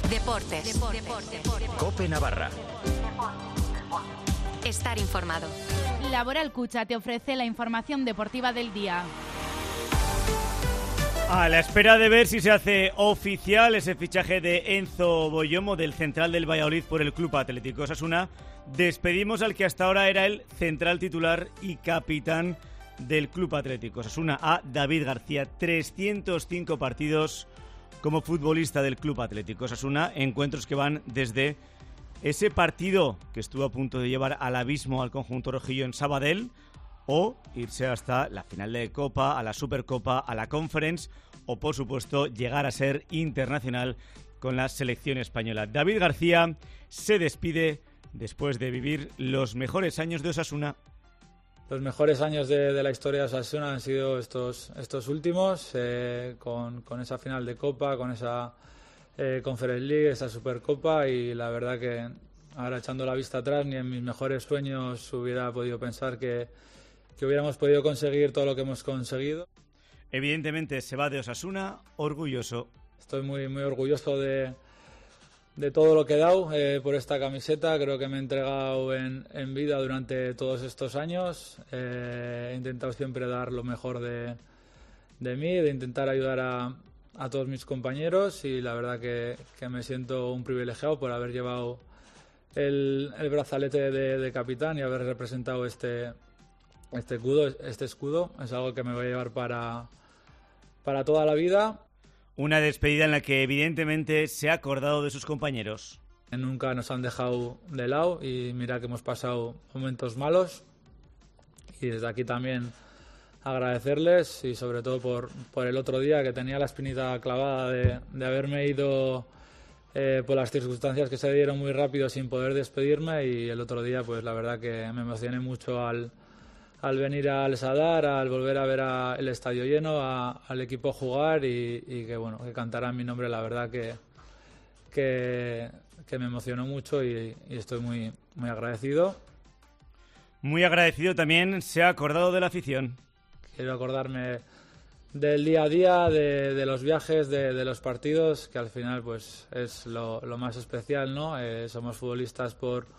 Deportes. COPE Navarra. Estar informado. Laboral Cucha te ofrece la información deportiva del día. A la espera de ver si se hace oficial ese fichaje de Enzo Boyomo del central del Valladolid por el Club Atlético Osasuna, despedimos al que hasta ahora era el central titular y capitán del Club Atlético Osasuna, a David García. 305 partidos como futbolista del Club Atlético Osasuna, encuentros que van desde ese partido que estuvo a punto de llevar al abismo al conjunto rojillo en Sabadell, o irse hasta la final de Copa, a la Supercopa, a la Conference, o por supuesto llegar a ser internacional con la selección española. David García se despide después de vivir los mejores años de Osasuna. Los mejores años de la historia de Osasuna han sido estos últimos, con esa final de Copa, con esa Conference League, esa Supercopa, y la verdad que ahora, echando la vista atrás, ni en mis mejores sueños hubiera podido pensar que hubiéramos podido conseguir todo lo que hemos conseguido. Evidentemente se va de Osasuna orgulloso. Estoy muy, muy orgulloso de todo lo que he dado por esta camiseta. Creo que me he entregado en vida durante todos estos años. He intentado siempre dar lo mejor de mí, de intentar ayudar a todos mis compañeros, y la verdad que me siento un privilegiado por haber llevado el brazalete de capitán y haber representado este escudo. Es algo que me voy a llevar para toda la vida. Una despedida en la que evidentemente se ha acordado de sus compañeros. Nunca nos han dejado de lado, y mira que hemos pasado momentos malos, y desde aquí también agradecerles, y sobre todo por el otro día, que tenía la espinita clavada de haberme ido por las circunstancias que se dieron muy rápido sin poder despedirme, y el otro día pues la verdad que me emocioné mucho al venir al Sadar, al volver a ver el estadio lleno, al equipo jugar, y que cantaran mi nombre. La verdad que me emocionó mucho, y estoy muy, muy agradecido. Muy agradecido también se ha acordado de la afición. Quiero acordarme del día a día, de los viajes, de los partidos, que al final pues es lo más especial, ¿no? Somos futbolistas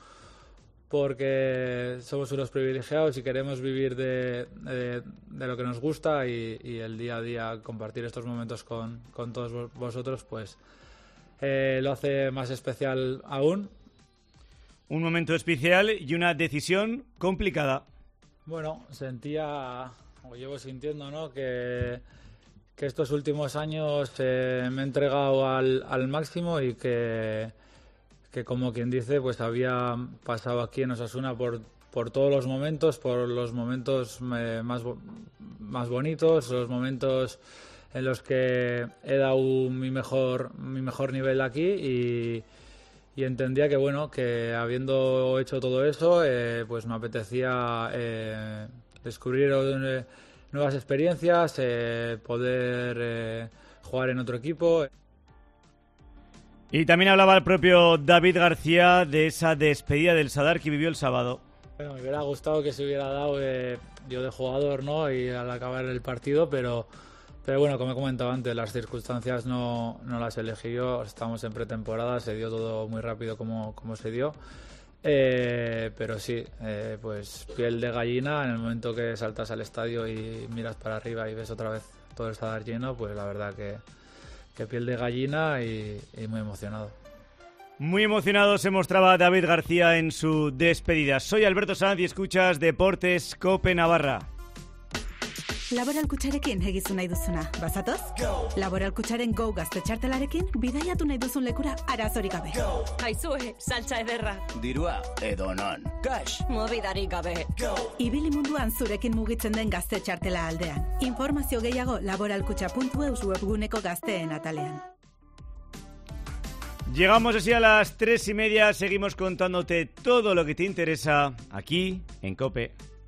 porque somos unos privilegiados y queremos vivir de lo que nos gusta, y el día a día, compartir estos momentos con todos vosotros, pues lo hace más especial aún. Un momento especial y una decisión complicada. Bueno, llevo sintiendo, ¿no?, que estos últimos años me he entregado al máximo, y que como quien dice, pues había pasado aquí en Osasuna por todos los momentos, por los momentos más bonitos, los momentos en los que he dado mi mejor nivel aquí, y entendía que habiendo hecho todo eso, pues me apetecía descubrir nuevas experiencias, poder jugar en otro equipo. Y también hablaba el propio David García de esa despedida del Sadar que vivió el sábado. Bueno, me hubiera gustado que se hubiera dado yo de jugador, ¿no?, y al acabar el partido, pero bueno, como he comentado antes, las circunstancias no las elegí yo. Estamos en pretemporada, se dio todo muy rápido como se dio. Pero sí, pues piel de gallina en el momento que saltas al estadio y miras para arriba y ves otra vez todo el Sadar lleno, pues la verdad que piel de gallina y muy emocionado. Muy emocionado se mostraba David García en su despedida. Soy Alberto Sanz y escuchas Deportes COPE Navarra. Laboral Kutxarekin egizu nahi duzuna, bazatoz? Laboral Kutxaren Go gaztetxartelarekin bidaiatu nahi duzun lekura arazorik gabe. Aizue, saltza ederra. Dirua edo non. Cash. Mobidarik gabe. Ibili munduan zurekin mugitzen den gaztetxartela aldean. Informazio gehiago laboralkutxa.eus webguneko gazteen atalean. Llegamos así a las 3:30, seguimos contándote todo lo que te interesa aquí en COPE.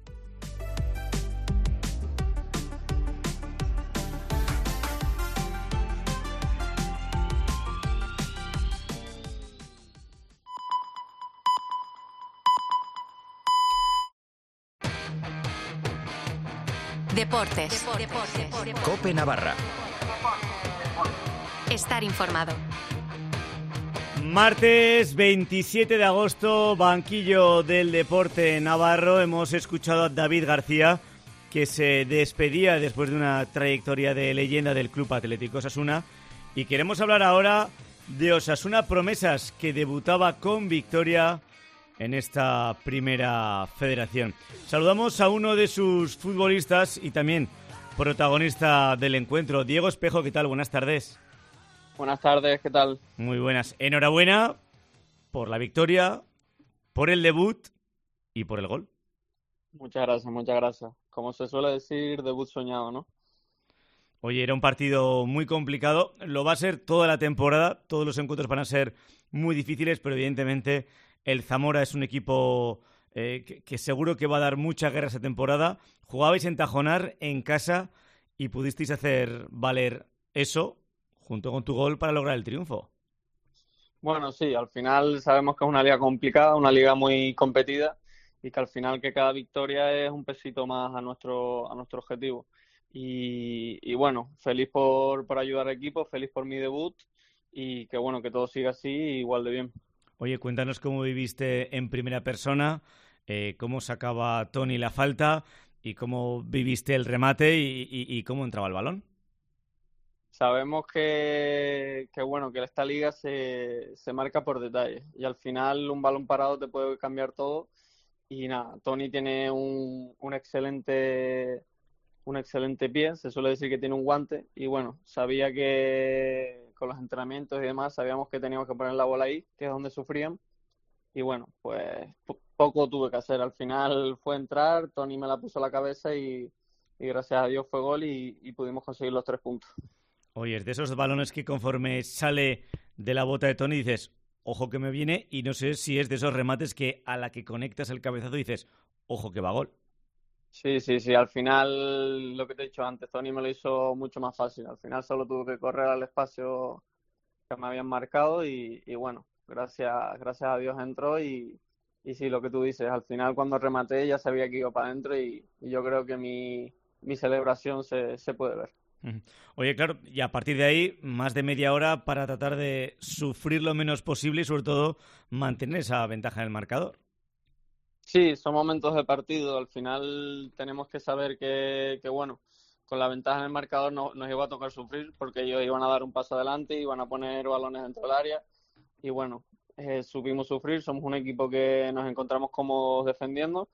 Deportes. COPE Navarra. Estar informado. Martes 27 de agosto, banquillo del deporte navarro. Hemos escuchado a David García, que se despedía después de una trayectoria de leyenda del Club Atlético Osasuna. Y queremos hablar ahora de Osasuna Promesas, que debutaba con victoria en esta primera federación. Saludamos a uno de sus futbolistas y también protagonista del encuentro, Diego Espejo. ¿Qué tal? Buenas tardes. Buenas tardes, ¿qué tal? Muy buenas. Enhorabuena por la victoria, por el debut y por el gol. Muchas gracias, muchas gracias. Como se suele decir, debut soñado, ¿no? Oye, era un partido muy complicado. Lo va a ser toda la temporada. Todos los encuentros van a ser muy difíciles, pero evidentemente el Zamora es un equipo que seguro que va a dar mucha guerra esta temporada. Jugabais en Tajonar, en casa, y pudisteis hacer valer eso junto con tu gol para lograr el triunfo. Bueno, sí, al final sabemos que es una liga complicada, una liga muy competida y que al final que cada victoria es un pesito más a nuestro objetivo. Y bueno, feliz por ayudar al equipo, feliz por mi debut y que bueno, que todo siga así igual de bien. Oye, cuéntanos cómo viviste en primera persona, cómo sacaba Toni la falta y cómo viviste el remate y cómo entraba el balón. Sabemos que bueno, que esta liga se marca por detalles y al final un balón parado te puede cambiar todo y nada, Toni tiene un excelente pie, se suele decir que tiene un guante y bueno, sabía que con los entrenamientos y demás sabíamos que teníamos que poner la bola ahí, que es donde sufrían y bueno, pues poco tuve que hacer, al final fue entrar, Toni me la puso a la cabeza y gracias a Dios fue gol y pudimos conseguir los 3 puntos. Oye, es de esos balones que conforme sale de la bota de Toni dices, ojo que me viene, y no sé si es de esos remates que a la que conectas el cabezazo dices, ojo que va gol. Sí, al final lo que te he dicho antes, Toni me lo hizo mucho más fácil, al final solo tuve que correr al espacio que me habían marcado y bueno, gracias a Dios entró y sí, lo que tú dices, al final cuando rematé ya sabía que iba para adentro y yo creo que mi celebración se puede ver. Oye, claro, y a partir de ahí, más de media hora para tratar de sufrir lo menos posible y sobre todo mantener esa ventaja en el marcador. Sí, son momentos de partido, al final tenemos que saber que bueno, con la ventaja en el marcador nos iba a tocar sufrir porque ellos iban a dar un paso adelante, iban a poner balones dentro del área y bueno, supimos sufrir, somos un equipo que nos encontramos cómodos defendiendo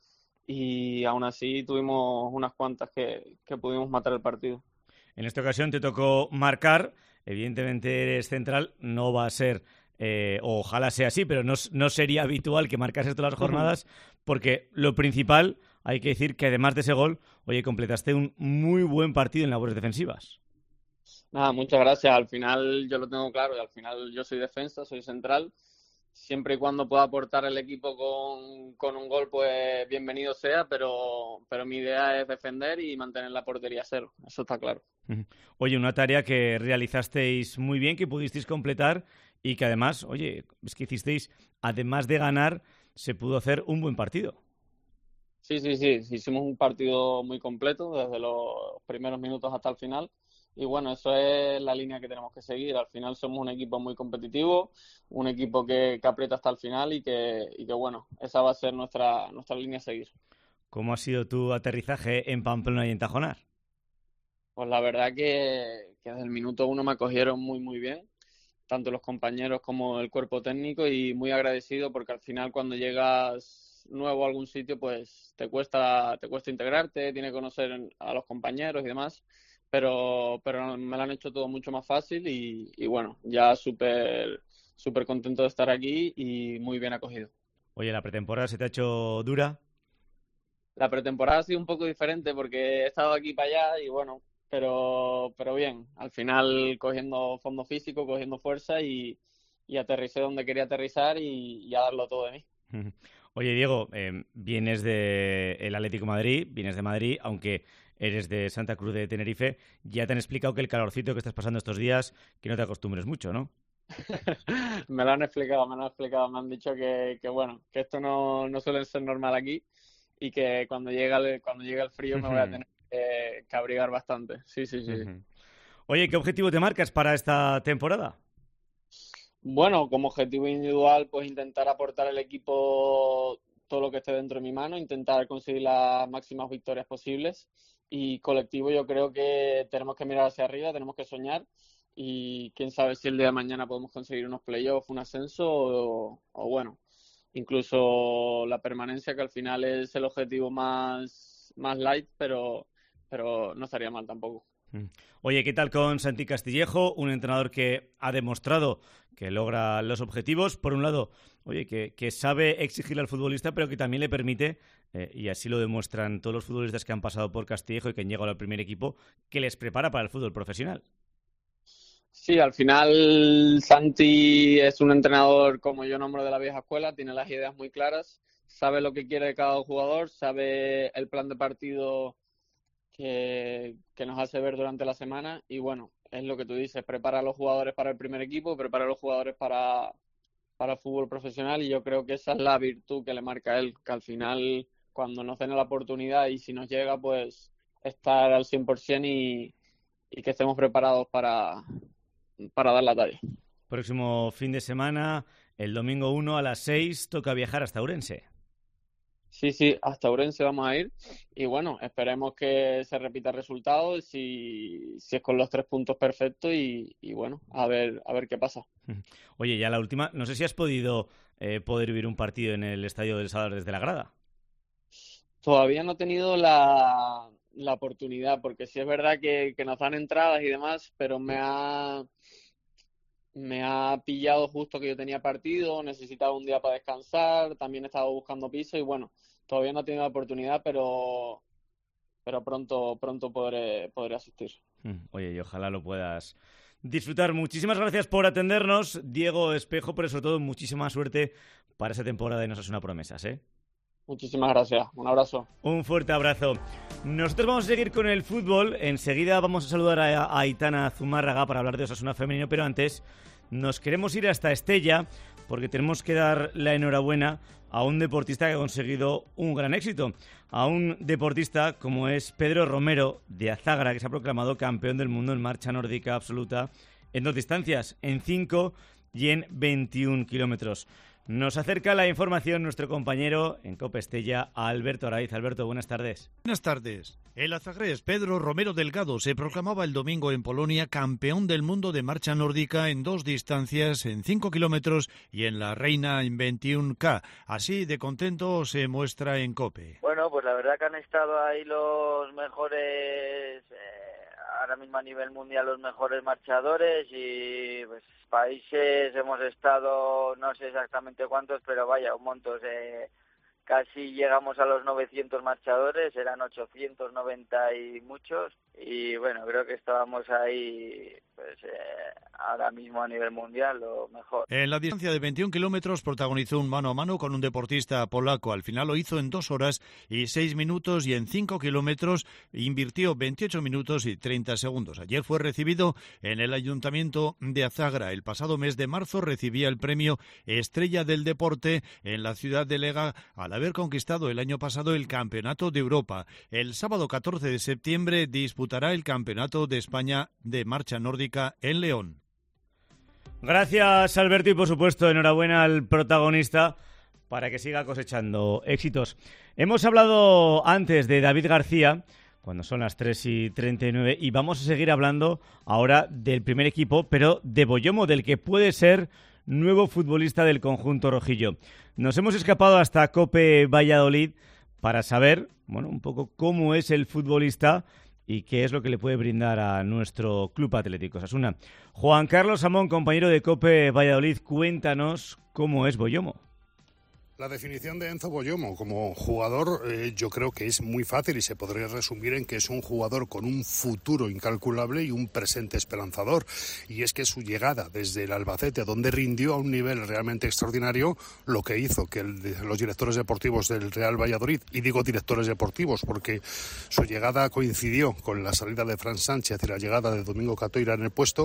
y aún así tuvimos unas cuantas que pudimos matar el partido. En esta ocasión te tocó marcar, evidentemente eres central, no va a ser, ojalá sea así, pero no sería habitual que marcases todas las jornadas, porque lo principal, hay que decir que además de ese gol, oye, completaste un muy buen partido en labores defensivas. Nada, muchas gracias, al final yo lo tengo claro, y al final yo soy defensa, soy central, siempre y cuando pueda aportar el equipo con un gol, pues bienvenido sea, pero mi idea es defender y mantener la portería a cero, eso está claro. Oye, una tarea que realizasteis muy bien, que pudisteis completar y que además, oye, es que hicisteis, además de ganar, se pudo hacer un buen partido. Sí, hicimos un partido muy completo, desde los primeros minutos hasta el final. Y bueno, eso es la línea que tenemos que seguir. Al final somos un equipo muy competitivo, un equipo que aprieta hasta el final y que bueno, esa va a ser nuestra línea a seguir. ¿Cómo ha sido tu aterrizaje en Pamplona y en Tajonar? Pues la verdad que desde el minuto 1 me acogieron muy, muy bien, tanto los compañeros como el cuerpo técnico y muy agradecido porque al final cuando llegas nuevo a algún sitio pues te cuesta integrarte, tienes que conocer a los compañeros y demás. Pero me lo han hecho todo mucho más fácil y bueno, ya súper contento de estar aquí y muy bien acogido. Oye, ¿la pretemporada se te ha hecho dura? La pretemporada ha sido un poco diferente porque he estado aquí para allá y bueno, pero bien, al final cogiendo fondo físico, cogiendo fuerza y aterricé donde quería aterrizar y a darlo todo de mí. Oye, Diego, vienes del Atlético de Madrid, vienes de Madrid, aunque eres de Santa Cruz de Tenerife, ya te han explicado que el calorcito que estás pasando estos días, que no te acostumbres mucho, ¿no? Me lo han explicado, me han dicho que bueno, que esto no suele ser normal aquí y que cuando llega el frío me voy a tener que abrigar bastante. Sí. Oye, ¿qué objetivo te marcas para esta temporada? Bueno, como objetivo individual, pues intentar aportar al equipo todo lo que esté dentro de mi mano, intentar conseguir las máximas victorias posibles. Y colectivo, yo creo que tenemos que mirar hacia arriba, tenemos que soñar, y quién sabe si el día de mañana podemos conseguir unos playoffs, un ascenso o bueno, incluso la permanencia, que al final es el objetivo más light, pero no estaría mal tampoco. Oye, ¿qué tal con Santi Castillejo? Un entrenador que ha demostrado que logra los objetivos. Por un lado, oye, que sabe exigirle al futbolista, pero que también le permite, y así lo demuestran todos los futbolistas que han pasado por Castillejo y que han llegado al primer equipo, que les prepara para el fútbol profesional. Sí, al final Santi es un entrenador, como yo nombro, de la vieja escuela, tiene las ideas muy claras, sabe lo que quiere de cada jugador, sabe el plan de partido que nos hace ver durante la semana, y bueno, es lo que tú dices, prepara a los jugadores para el primer equipo, prepara a los jugadores para el fútbol profesional, y yo creo que esa es la virtud que le marca a él, que al final, cuando nos den la oportunidad y si nos llega, pues estar al 100% y que estemos preparados para dar la talla. Próximo fin de semana, el domingo 1 a las 6, toca viajar hasta Ourense. Sí, hasta Ourense vamos a ir, y bueno, esperemos que se repita el resultado, si es con los 3 puntos perfectos, y bueno, a ver qué pasa. Oye, ya la última, no sé si has podido vivir un partido en el Estadio del Sadar desde la grada. Todavía no he tenido la oportunidad, porque sí es verdad que nos dan entradas y demás, pero me ha pillado justo que yo tenía partido, necesitaba un día para descansar, también he estado buscando piso y bueno, todavía no he tenido la oportunidad, pero pronto podré asistir. Oye, y ojalá lo puedas disfrutar. Muchísimas gracias por atendernos, Diego Espejo, pero sobre todo muchísima suerte para esa temporada de No Seas una Promesas, ¿eh? Muchísimas gracias, un abrazo. Un fuerte abrazo. Nosotros vamos a seguir con el fútbol. Enseguida vamos a saludar a Aitana Zumárraga para hablar de Osasuna femenino, pero antes nos queremos ir hasta Estella porque tenemos que dar la enhorabuena a un deportista que ha conseguido un gran éxito, a un deportista como es Pedro Romero de Azagra, que se ha proclamado campeón del mundo en marcha nórdica absoluta en 2 distancias, en 5 y en 21 kilómetros. Nos acerca la información nuestro compañero en COPE Estella, Alberto Araiz. Alberto, buenas tardes. Buenas tardes. El azagrés Pedro Romero Delgado se proclamaba el domingo en Polonia campeón del mundo de marcha nórdica en 2 distancias, en 5 kilómetros y en la Reina en 21K. Así de contento se muestra en COPE. Bueno, pues la verdad que han estado ahí los mejores, ahora mismo a nivel mundial, los mejores marchadores, y pues países hemos estado, no sé exactamente cuántos, pero vaya, un montón. Casi llegamos a los 900 marchadores, eran 890 y muchos, y bueno, creo que estábamos ahí, pues ahora mismo a nivel mundial lo mejor. En la distancia de 21 kilómetros protagonizó un mano a mano con un deportista polaco. Al final lo hizo en 2 horas y 6 minutos, y en 5 kilómetros invirtió 28 minutos y 30 segundos. Ayer fue recibido en el Ayuntamiento de Azagra. El pasado mes de marzo recibía el premio Estrella del Deporte en la ciudad de Lega al haber conquistado el año pasado el Campeonato de Europa. El sábado 14 de septiembre disputará el Campeonato de España de marcha nórdica en León. Gracias, Alberto, y por supuesto enhorabuena al protagonista para que siga cosechando éxitos. Hemos hablado antes de David García, cuando son las 3:39, y vamos a seguir hablando ahora del primer equipo, pero de Boyomo, del que puede ser nuevo futbolista del conjunto rojillo. Nos hemos escapado hasta COPE Valladolid para saber, bueno, un poco cómo es el futbolista y qué es lo que le puede brindar a nuestro Club Atlético Osasuna. Juan Carlos Amón, compañero de COPE Valladolid, cuéntanos cómo es Boyomo. La definición de Enzo Boyomo como jugador yo creo que es muy fácil y se podría resumir en que es un jugador con un futuro incalculable y un presente esperanzador. Y es que su llegada desde el Albacete, donde rindió a un nivel realmente extraordinario, lo que hizo que los directores deportivos del Real Valladolid, y digo directores deportivos porque su llegada coincidió con la salida de Fran Sánchez y la llegada de Domingo Catoira en el puesto,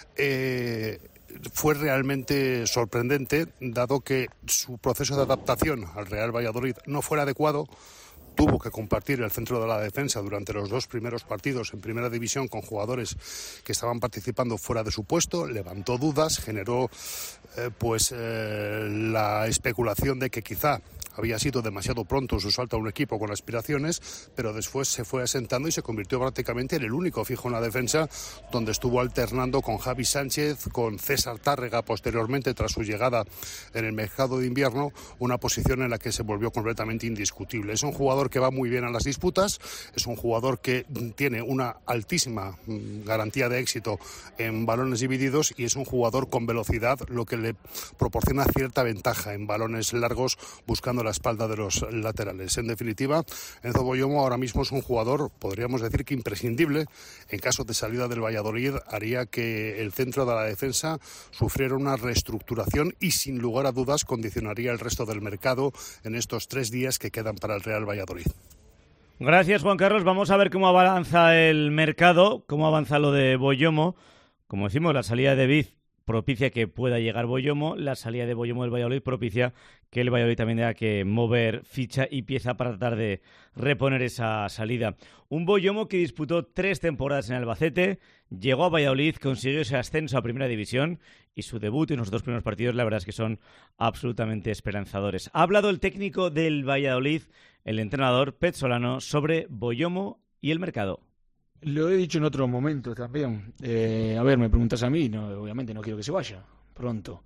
fue realmente sorprendente, dado que su proceso de adaptación al Real Valladolid no fuera adecuado. Tuvo que compartir el centro de la defensa durante los 2 primeros partidos en Primera División con jugadores que estaban participando fuera de su puesto, levantó dudas, generó la especulación de que quizá había sido demasiado pronto su salto a un equipo con aspiraciones, pero después se fue asentando y se convirtió prácticamente en el único fijo en la defensa, donde estuvo alternando con Javi Sánchez, con César Tárrega posteriormente tras su llegada en el mercado de invierno, una posición en la que se volvió completamente indiscutible. Es un jugador que va muy bien a las disputas, es un jugador que tiene una altísima garantía de éxito en balones divididos y es un jugador con velocidad, lo que le proporciona cierta ventaja en balones largos buscando la espalda de los laterales. En definitiva, Enzo Boyomo ahora mismo es un jugador, podríamos decir que imprescindible. En caso de salida del Valladolid, haría que el centro de la defensa sufriera una reestructuración y sin lugar a dudas condicionaría el resto del mercado en estos 3 días que quedan para el Real Valladolid. Gracias, Juan Carlos. Vamos a ver cómo avanza el mercado, cómo avanza lo de Boyomo. Como decimos, la salida de Viz propicia que pueda llegar Boyomo, la salida de Boyomo del Valladolid propicia que el Valladolid también tenga que mover ficha y pieza para tratar de reponer esa salida. Un Boyomo que disputó 3 temporadas en Albacete, llegó a Valladolid, consiguió ese ascenso a Primera División y su debut en los 2 primeros partidos la verdad es que son absolutamente esperanzadores. Ha hablado el técnico del Valladolid, el entrenador Pep Solano, sobre Boyomo y el mercado. Lo he dicho en otros momentos también. A ver, me preguntas a mí, no, obviamente no quiero que se vaya pronto.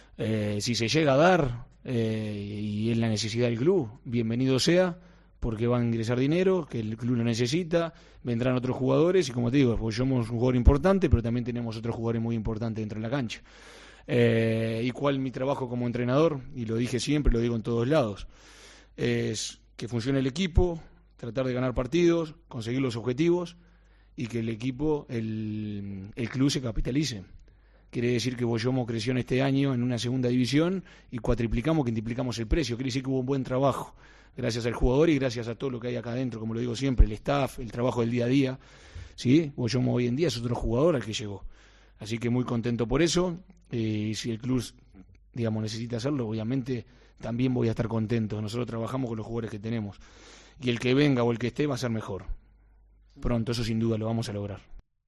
Si se llega a dar y es la necesidad del club, bienvenido sea, porque va a ingresar dinero, que el club lo necesita, vendrán otros jugadores y como te digo, pues somos un jugador importante, pero también tenemos otros jugadores muy importantes dentro de la cancha. ¿Y cuál mi trabajo como entrenador? Y lo dije siempre, lo digo en todos lados, es que funcione el equipo, tratar de ganar partidos, conseguir los objetivos y que el equipo, el club se capitalice. Quiere decir que Boyomo creció en este año en una segunda división y quintuplicamos el precio. Quiere decir que hubo un buen trabajo, gracias al jugador y gracias a todo lo que hay acá adentro, como lo digo siempre, el staff, el trabajo del día a día. ¿Sí? Boyomo hoy en día es otro jugador al que llegó. Así que muy contento por eso. Si el club, digamos, necesita hacerlo, obviamente también voy a estar contento. Nosotros trabajamos con los jugadores que tenemos. Y el que venga o el que esté va a ser mejor. Pronto, eso sin duda lo vamos a lograr.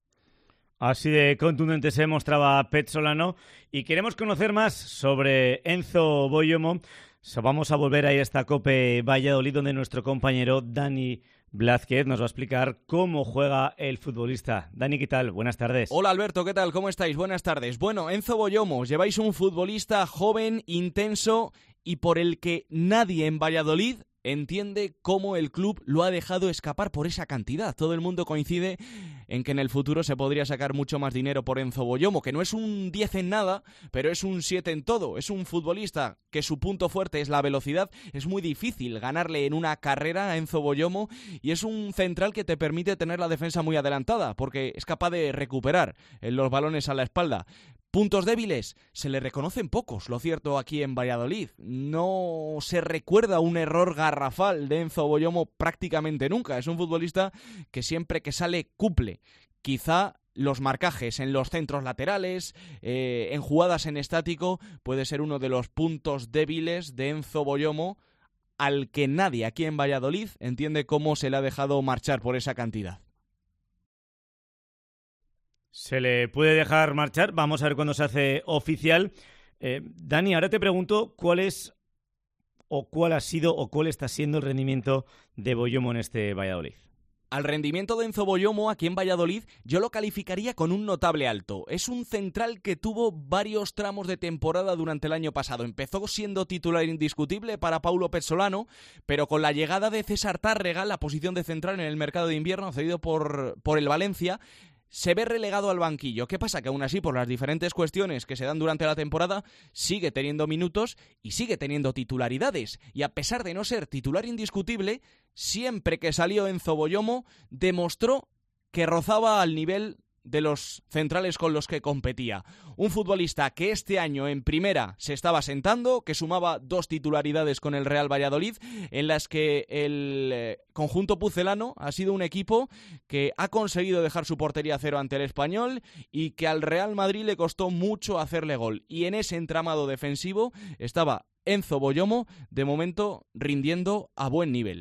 Así de contundente se mostraba Pep Solano y queremos conocer más sobre Enzo Boyomo. Vamos a volver a ir a esta Cope Valladolid donde nuestro compañero Dani Blázquez nos va a explicar cómo juega el futbolista. Dani, ¿qué tal? Buenas tardes. Hola Alberto, ¿qué tal? ¿Cómo estáis? Buenas tardes. Bueno, Enzo Boyomo, lleváis un futbolista joven, intenso y por el que nadie en Valladolid entiende cómo el club lo ha dejado escapar por esa cantidad. Todo el mundo coincide en que en el futuro se podría sacar mucho más dinero por Enzo Boyomo, que no es un 10 en nada, pero es un 7 en todo. Es un futbolista que su punto fuerte es la velocidad. Es muy difícil ganarle en una carrera a Enzo Boyomo y es un central que te permite tener la defensa muy adelantada porque es capaz de recuperar los balones a la espalda. Puntos débiles, se le reconocen pocos, lo cierto, aquí en Valladolid. No se recuerda un error garrafal de Enzo Boyomo prácticamente nunca. Es un futbolista que siempre que sale cumple. Quizá los marcajes en los centros laterales, en jugadas en estático, puede ser uno de los puntos débiles de Enzo Boyomo, al que nadie aquí en Valladolid entiende cómo se le ha dejado marchar por esa cantidad. Se le puede dejar marchar, vamos a ver cuándo se hace oficial. Dani, ahora te pregunto cuál es o cuál ha sido o cuál está siendo el rendimiento de Boyomo en este Valladolid. Al rendimiento de Enzo Boyomo aquí en Valladolid yo lo calificaría con un notable alto. Es un central que tuvo varios tramos de temporada durante el año pasado. Empezó siendo titular indiscutible para Paulo Pep Solano, pero con la llegada de César Tárrega, la posición de central en el mercado de invierno cedido por el Valencia, se ve relegado al banquillo. ¿Qué pasa? Que aún así, por las diferentes cuestiones que se dan durante la temporada, sigue teniendo minutos y sigue teniendo titularidades. Y a pesar de no ser titular indiscutible, siempre que salió Enzo Boyomo, demostró que rozaba al nivel de los centrales con los que competía. Un futbolista que este año en primera se estaba sentando, que sumaba 2 titularidades con el Real Valladolid, en las que el conjunto pucelano ha sido un equipo que ha conseguido dejar su portería a 0 ante el Español y que al Real Madrid le costó mucho hacerle gol. Y en ese entramado defensivo estaba Enzo Boyomo, de momento rindiendo a buen nivel.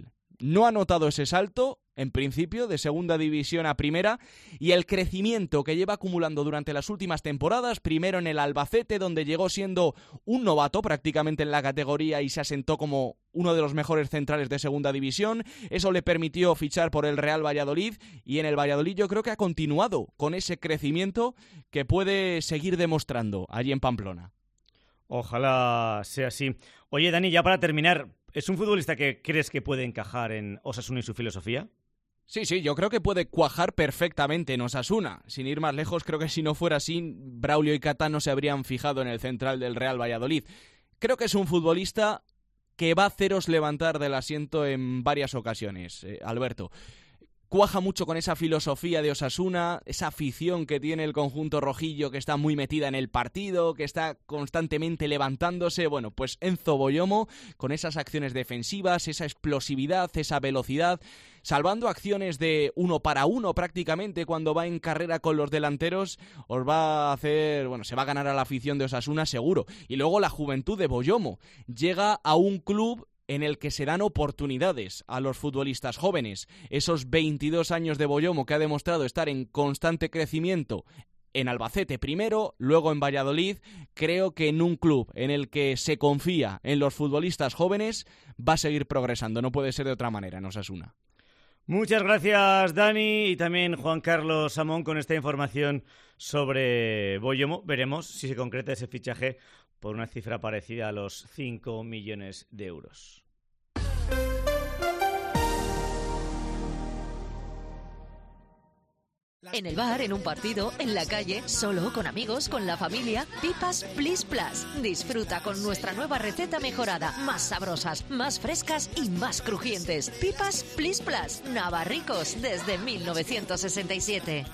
no ha notado ese salto, en principio, de segunda división a primera, y el crecimiento que lleva acumulando durante las últimas temporadas, primero en el Albacete, donde llegó siendo un novato prácticamente en la categoría y se asentó como uno de los mejores centrales de segunda división. Eso le permitió fichar por el Real Valladolid, y en el Valladolid yo creo que ha continuado con ese crecimiento que puede seguir demostrando allí en Pamplona. Ojalá sea así. Oye, Dani, ya para terminar, ¿es un futbolista que crees que puede encajar en Osasuna y su filosofía? Sí, yo creo que puede cuajar perfectamente en Osasuna. Sin ir más lejos, creo que si no fuera así, Braulio y Cata no se habrían fijado en el central del Real Valladolid. Creo que es un futbolista que va a haceros levantar del asiento en varias ocasiones, Alberto. Cuaja mucho con esa filosofía de Osasuna, esa afición que tiene el conjunto rojillo, que está muy metida en el partido, que está constantemente levantándose. Bueno, pues Enzo Boyomo, con esas acciones defensivas, esa explosividad, esa velocidad, salvando acciones de 1 para 1 prácticamente cuando va en carrera con los delanteros, os va a hacer, se va a ganar a la afición de Osasuna seguro. Y luego la juventud de Boyomo llega a un club en el que se dan oportunidades a los futbolistas jóvenes. Esos 22 años de Boyomo, que ha demostrado estar en constante crecimiento en Albacete primero, luego en Valladolid, creo que en un club en el que se confía en los futbolistas jóvenes va a seguir progresando. No puede ser de otra manera en Osasuna. Muchas gracias, Dani, y también Juan Carlos Samón con esta información sobre Boyomo. Veremos si se concreta ese fichaje por una cifra parecida a los 5 millones de euros. En el bar, en un partido, en la calle, solo, con amigos, con la familia. Pipas Plis Plus. Disfruta con nuestra nueva receta mejorada. Más sabrosas, más frescas y más crujientes. Pipas Plis Plus. Navarricos desde 1967.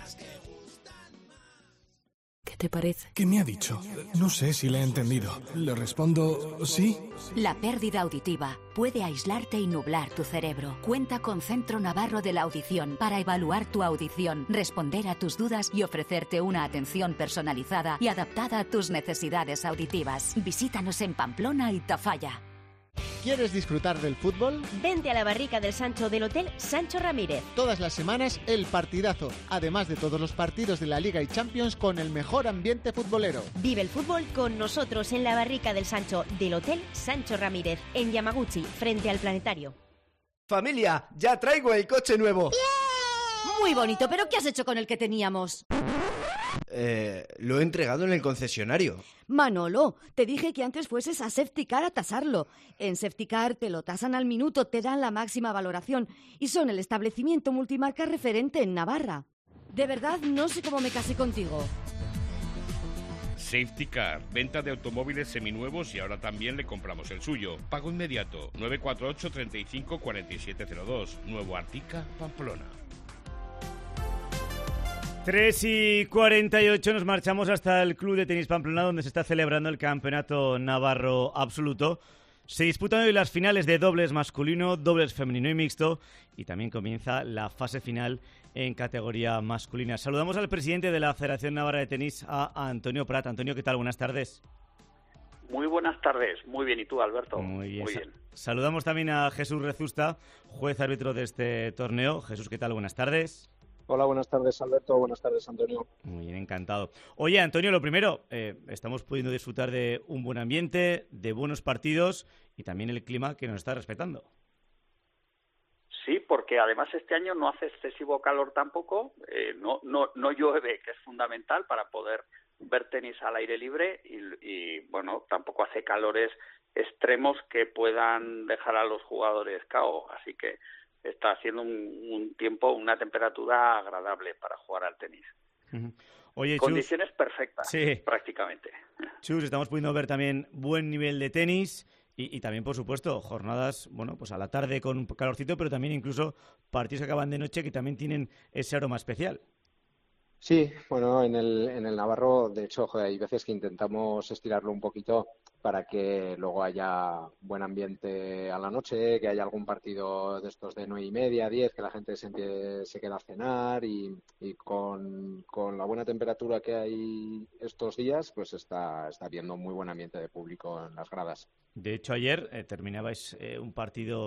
¿Qué te parece? ¿Qué me ha dicho? No sé si le he entendido. Le respondo sí. La pérdida auditiva puede aislarte y nublar tu cerebro. Cuenta con Centro Navarro de la Audición para evaluar tu audición, responder a tus dudas y ofrecerte una atención personalizada y adaptada a tus necesidades auditivas. Visítanos en Pamplona y Tafalla. ¿Quieres disfrutar del fútbol? Vente a la barrica del Sancho del Hotel Sancho Ramírez. Todas las semanas el partidazo, además de todos los partidos de la Liga y Champions con el mejor ambiente futbolero. Vive el fútbol con nosotros en la barrica del Sancho del Hotel Sancho Ramírez, en Yamaguchi, frente al Planetario. Familia, ya traigo el coche nuevo. ¡Yeah! Muy bonito, pero ¿qué has hecho con el que teníamos? Lo he entregado en el concesionario. Manolo, te dije que antes fueses a Safetycar a tasarlo. En Safetycar te lo tasan al minuto, te dan la máxima valoración y son el establecimiento multimarca referente en Navarra. De verdad, no sé cómo me casé contigo. Safetycar, venta de automóviles seminuevos y ahora también le compramos el suyo. Pago inmediato, 948 35 4702, Nuevo Artica, Pamplona. 3:48 nos marchamos hasta el Club de Tenis Pamplona, donde se está celebrando el Campeonato Navarro Absoluto. Se disputan hoy las finales de dobles masculino, dobles femenino y mixto, y también comienza la fase final en categoría masculina. Saludamos al presidente de la Federación Navarra de Tenis, a Antonio Prat. Antonio, ¿qué tal? Buenas tardes. Muy buenas tardes. Muy bien. ¿Y tú, Alberto? Muy bien. Muy bien. Saludamos también a Jesús Rezusta, juez árbitro de este torneo. Jesús, ¿qué tal? Buenas tardes. Hola, buenas tardes, Alberto. Buenas tardes, Antonio. Muy bien, encantado. Oye, Antonio, lo primero, estamos pudiendo disfrutar de un buen ambiente, de buenos partidos y también el clima que nos está respetando. Sí, porque además este año no hace excesivo calor tampoco, no llueve, que es fundamental para poder ver tenis al aire libre y bueno, tampoco hace calores extremos que puedan dejar a los jugadores KO, así que está haciendo un tiempo, una temperatura agradable para jugar al tenis. Oye, condiciones Chus, perfectas, sí, prácticamente. Chus, estamos pudiendo ver también buen nivel de tenis y también, por supuesto, jornadas, bueno, pues a la tarde con un calorcito, pero también incluso partidos que acaban de noche que también tienen ese aroma especial. Sí, bueno, en el Navarro, de hecho, hay veces que intentamos estirarlo un poquito para que luego haya buen ambiente a la noche, que haya algún partido de estos de 9:30, 10, que la gente se queda a cenar y con la buena temperatura que hay estos días, pues está habiendo muy buen ambiente de público en las gradas. De hecho, ayer terminabais un partido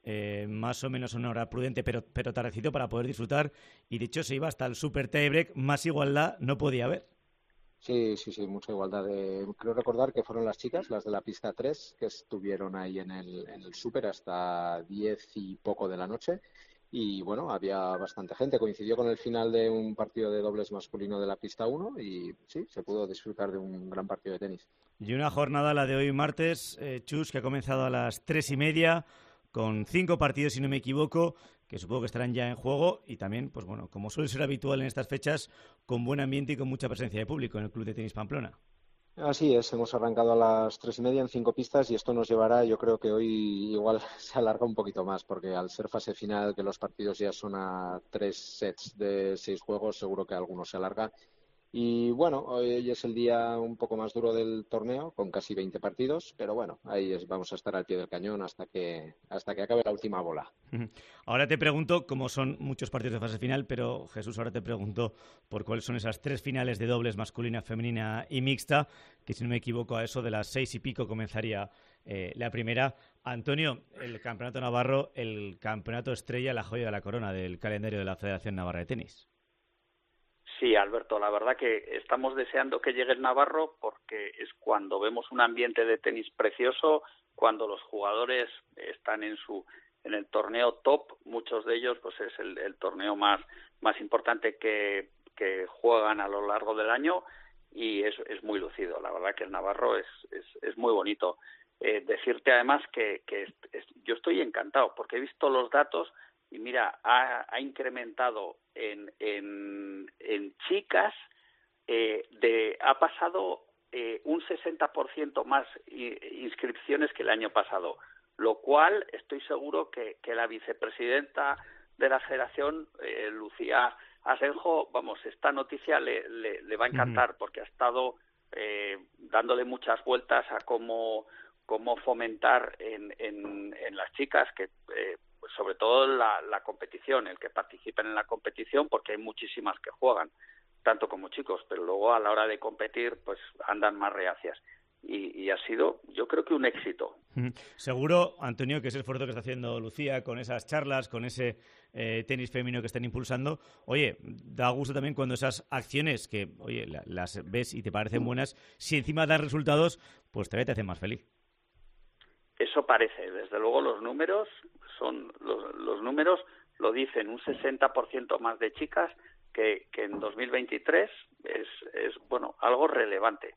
más o menos una hora prudente, pero tardecito para poder disfrutar. Y de hecho se iba hasta el super tiebreak, más igualdad no podía haber. Sí, mucha igualdad. Creo recordar que fueron las chicas, las de la pista 3, que estuvieron ahí en el súper hasta 10 y poco de la noche. Y bueno, había bastante gente. Coincidió con el final de un partido de dobles masculino de la pista 1 y sí, se pudo disfrutar de un gran partido de tenis. Y una jornada, la de hoy martes, Chus, que ha comenzado a las 3:30, con 5 partidos, si no me equivoco, que supongo que estarán ya en juego, y también, pues bueno, como suele ser habitual en estas fechas, con buen ambiente y con mucha presencia de público en el Club de Tenis Pamplona. Así es, hemos arrancado a las 3:30 en 5 pistas y esto nos llevará, yo creo que hoy igual se alarga un poquito más, porque al ser fase final, que los partidos ya son a 3 sets de 6 juegos, seguro que algunos se alarga. Y bueno, hoy es el día un poco más duro del torneo, con casi 20 partidos, pero bueno, vamos a estar al pie del cañón hasta que acabe la última bola. Ahora te pregunto, como son muchos partidos de fase final, pero Jesús, ahora te pregunto por cuáles son esas 3 finales de dobles masculina, femenina y mixta, que si no me equivoco a eso de las 6 y pico comenzaría la primera. Antonio, el campeonato navarro, el campeonato estrella, la joya de la corona del calendario de la Federación Navarra de Tenis. Sí, Alberto, la verdad que estamos deseando que llegue el Navarro porque es cuando vemos un ambiente de tenis precioso, cuando los jugadores están en el torneo top, muchos de ellos pues es el torneo más importante que juegan a lo largo del año y es muy lucido. La verdad que el Navarro es muy bonito. Decirte además que yo estoy encantado porque he visto los datos. Y mira, ha incrementado en chicas, ha pasado un 60% más inscripciones que el año pasado, lo cual estoy seguro que la vicepresidenta de la federación, Lucía Asenjo, esta noticia le va a encantar porque ha estado dándole muchas vueltas a cómo fomentar en las chicas que sobre todo la competición, el que participen en la competición, porque hay muchísimas que juegan, tanto como chicos, pero luego a la hora de competir pues andan más reacias. Y ha sido, yo creo que un éxito. Seguro, Antonio, que ese esfuerzo que está haciendo Lucía con esas charlas, con ese tenis femenino que están impulsando, oye, da gusto también cuando esas acciones que, oye, las ves y te parecen buenas, si encima dan resultados, pues te hacen más feliz. Eso parece, desde luego los números lo dicen, un 60% más de chicas que en 2023 es bueno, algo relevante.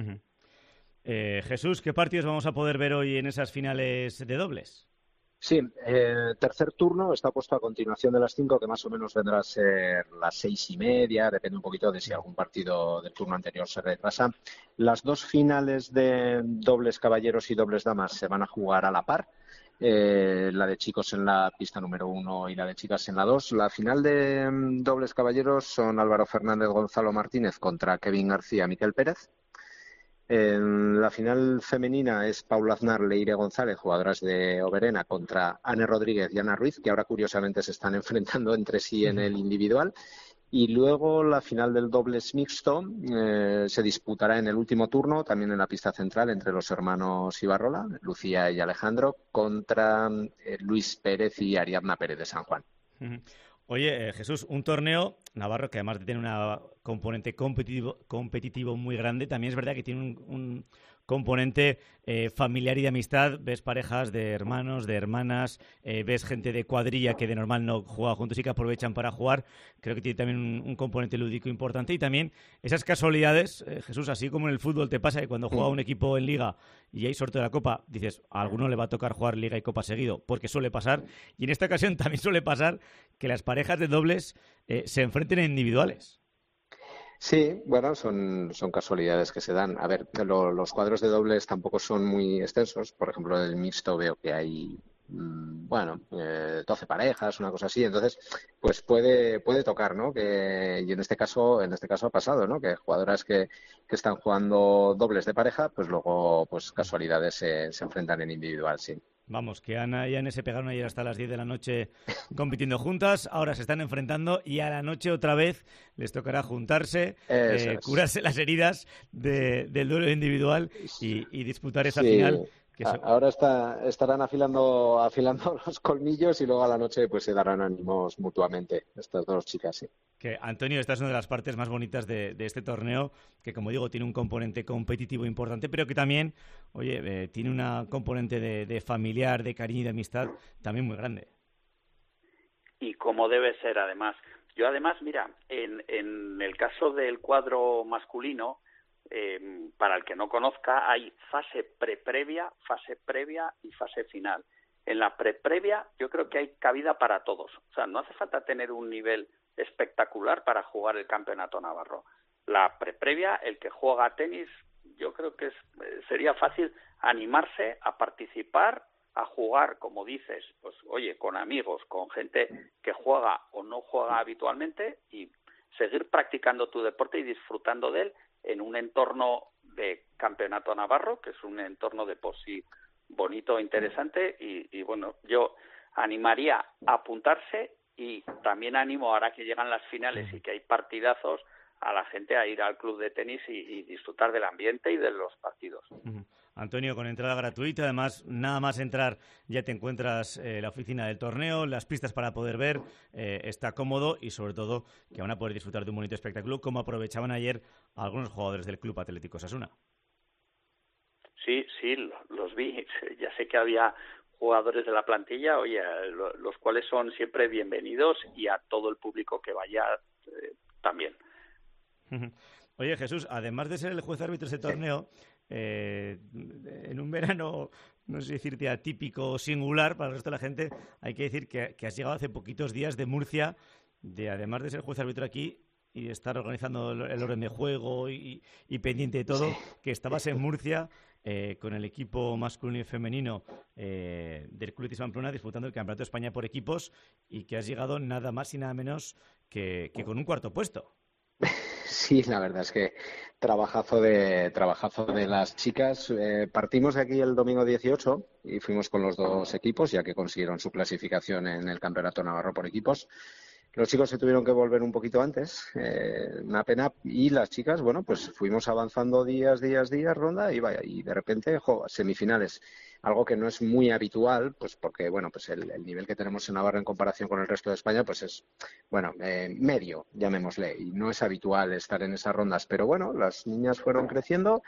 Jesús, ¿qué partidos vamos a poder ver hoy en esas finales de dobles? Sí, tercer turno está puesto a continuación de las 5, que más o menos vendrá a ser las 6:30, depende un poquito de si algún partido del turno anterior se retrasa. Las 2 finales de dobles caballeros y dobles damas se van a jugar a la par, la de chicos en la pista número 1 y la de chicas en la 2. La final de dobles caballeros son Álvaro Fernández Gonzalo Martínez contra Kevin García Miquel Pérez. En la final femenina es Paula Aznar, Leire González, jugadoras de Oberena, contra Anne Rodríguez y Ana Ruiz, que ahora curiosamente se están enfrentando entre sí en el individual. Y luego la final del dobles mixto se disputará en el último turno, también en la pista central, entre los hermanos Ibarrola, Lucía y Alejandro, contra Luis Pérez y Ariadna Pérez de San Juan. Oye, Jesús, un torneo navarro que además de tener una componente competitivo muy grande, también es verdad que tiene un componente familiar y de amistad. Ves parejas de hermanos, de hermanas, ves gente de cuadrilla que de normal no juega juntos y que aprovechan para jugar. Creo que tiene también un componente lúdico importante y también esas casualidades, Jesús, así como en el fútbol te pasa que cuando juega un equipo en Liga y hay sorteo de la Copa, dices, a alguno le va a tocar jugar Liga y Copa seguido, porque suele pasar, y en esta ocasión también suele pasar que las parejas de dobles se enfrenten en individuales. Sí, bueno, son casualidades que se dan. A ver, los cuadros de dobles tampoco son muy extensos. Por ejemplo, en el mixto veo que hay, 12 parejas, una cosa así. Entonces, pues puede tocar, ¿no? Y en este caso ha pasado, ¿no? Que jugadoras que están jugando dobles de pareja, pues luego, pues casualidades se enfrentan en individual, sí. Vamos, que Ana y Anne se pegaron ayer hasta las 10 de la noche compitiendo juntas, ahora se están enfrentando y a la noche otra vez les tocará juntarse, curarse las heridas del duelo individual y disputar esa final Ahora estarán afilando los colmillos y luego a la noche pues se darán ánimos mutuamente estas dos chicas, sí. Que, Antonio, esta es una de las partes más bonitas de este torneo, que como digo tiene un componente competitivo importante, pero que también, tiene una componente de familiar, de cariño y de amistad también muy grande. Y como debe ser, además. Yo además, mira, en el caso del cuadro masculino, para el que no conozca, hay fase previa y fase final. En la previa yo creo que hay cabida para todos. O sea, no hace falta tener un nivel espectacular para jugar el campeonato navarro. La previa, el que juega tenis, yo creo que sería fácil animarse a participar, a jugar, como dices, pues oye, con amigos, con gente que juega o no juega habitualmente y seguir practicando tu deporte y disfrutando de él en un entorno de campeonato navarro, que es un entorno de por sí bonito, interesante, y bueno, yo animaría a apuntarse y también animo, ahora que llegan las finales y que hay partidazos, a la gente a ir al club de tenis y disfrutar del ambiente y de los partidos. Antonio, con entrada gratuita, además, nada más entrar ya te encuentras la oficina del torneo, las pistas para poder ver, está cómodo y sobre todo que van a poder disfrutar de un bonito espectáculo, como aprovechaban ayer algunos jugadores del Club Atlético Osasuna. Sí, los vi, ya sé que había jugadores de la plantilla, oye, los cuales son siempre bienvenidos y a todo el público que vaya también. Oye, Jesús, además de ser el juez árbitro de ese torneo, en un verano, no sé decirte atípico o singular para el resto de la gente, hay que decir que has llegado hace poquitos días de Murcia, además de ser juez árbitro aquí y de estar organizando el orden de juego y pendiente de todo, que estabas en Murcia con el equipo masculino y femenino del Club Atlético Pamplona disputando el Campeonato de España por equipos y que has llegado nada más y nada menos que con un cuarto puesto. Sí, la verdad es que trabajazo de las chicas. Partimos de aquí el domingo 18 y fuimos con los dos equipos, ya que consiguieron su clasificación en el Campeonato Navarro por equipos. Los chicos se tuvieron que volver un poquito antes, una pena, y las chicas, bueno, pues fuimos avanzando días, ronda, y vaya, y de repente, semifinales, algo que no es muy habitual, pues porque, bueno, pues el nivel que tenemos en Navarra en comparación con el resto de España, pues es, bueno, medio, llamémosle, y no es habitual estar en esas rondas, pero bueno, las niñas fueron creciendo.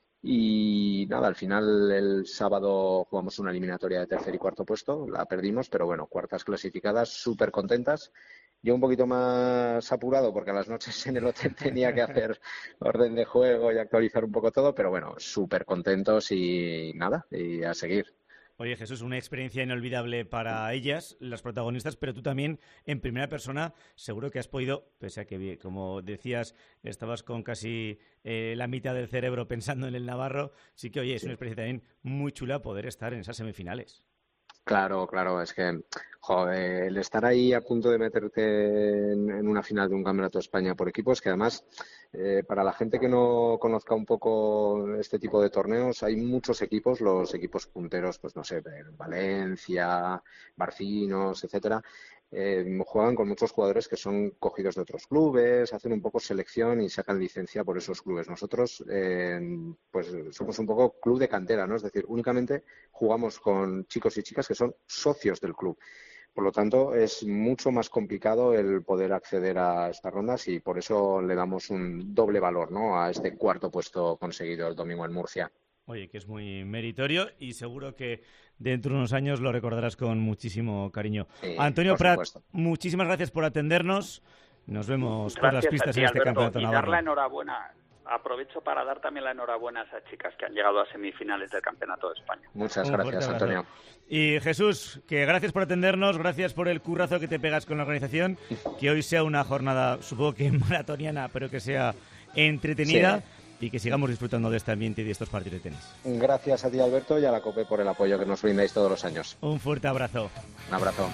Y nada, al final el sábado jugamos una eliminatoria de tercer y cuarto puesto, la perdimos, pero bueno, cuartas clasificadas, súper contentas. Yo un poquito más apurado porque a las noches en el hotel tenía que hacer orden de juego y actualizar un poco todo, pero bueno, súper contentos y nada, y a seguir. Oye, Jesús, una experiencia inolvidable para ellas, las protagonistas, pero tú también, en primera persona, seguro que has podido, pese a que, como decías, estabas con casi la mitad del cerebro pensando en el navarro, sí que, oye, es una experiencia también muy chula poder estar en esas semifinales. Claro, es que, joder, el estar ahí a punto de meterte en una final de un Campeonato de España por equipos, que además, para la gente que no conozca un poco este tipo de torneos, hay muchos equipos, los equipos punteros, pues no sé, Valencia, Barcinos, etcétera, juegan con muchos jugadores que son cogidos de otros clubes, hacen un poco selección y sacan licencia por esos clubes. Nosotros, pues somos un poco club de cantera, ¿no? Es decir, únicamente jugamos con chicos y chicas que son socios del club. Por lo tanto, es mucho más complicado el poder acceder a estas rondas y por eso le damos un doble valor, ¿no?, a este cuarto puesto conseguido el domingo en Murcia. Oye, que es muy meritorio y seguro que dentro de unos años lo recordarás con muchísimo cariño. Sí, Antonio Prat, muchísimas gracias por atendernos. Nos vemos por las pistas en este Campeonato Navarro. Y dar la enhorabuena. Aprovecho para dar también la enhorabuena a esas chicas que han llegado a semifinales del Campeonato de España. Muchas gracias, Antonio. Y Jesús, que gracias por atendernos, gracias por el currazo que te pegas con la organización, que hoy sea una jornada, supongo que maratoniana, pero que sea entretenida. Sí. Y que sigamos disfrutando de este ambiente y de estos partidos de tenis. Gracias a ti, Alberto, y a la COPE por el apoyo que nos brindáis todos los años. Un fuerte abrazo. Un abrazo.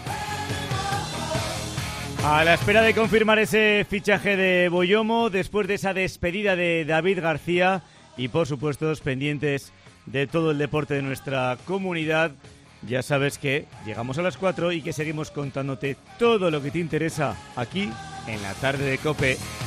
A la espera de confirmar ese fichaje de Boyomo, después de esa despedida de David García y, por supuesto, pendientes de todo el deporte de nuestra comunidad, ya sabes que llegamos a las 4 y que seguimos contándote todo lo que te interesa aquí en la tarde de COPE.